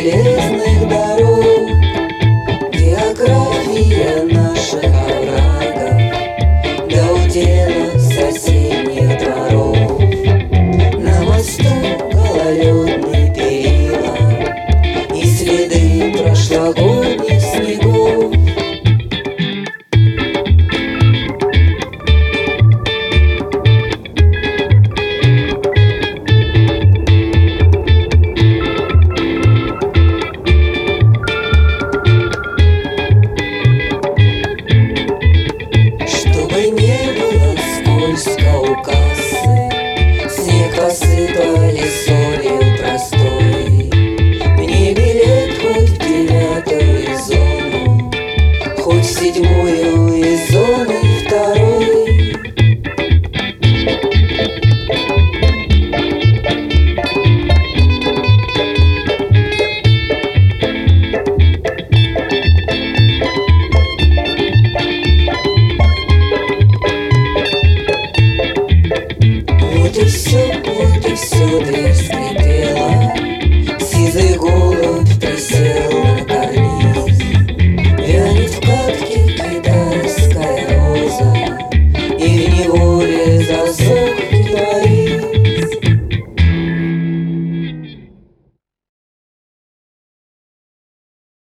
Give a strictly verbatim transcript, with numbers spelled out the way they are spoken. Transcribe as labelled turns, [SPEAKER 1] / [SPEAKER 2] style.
[SPEAKER 1] железных дорог, география наших оврагов до удела соседних дворов. На мосту гололедный перила и следы прошлогодних снегов. У кассы снег посыпали солью простой. Мне билет хоть в девятую зону, хоть в седьмую из зоны второй. Вот и все, вот и все, дверь скрипит.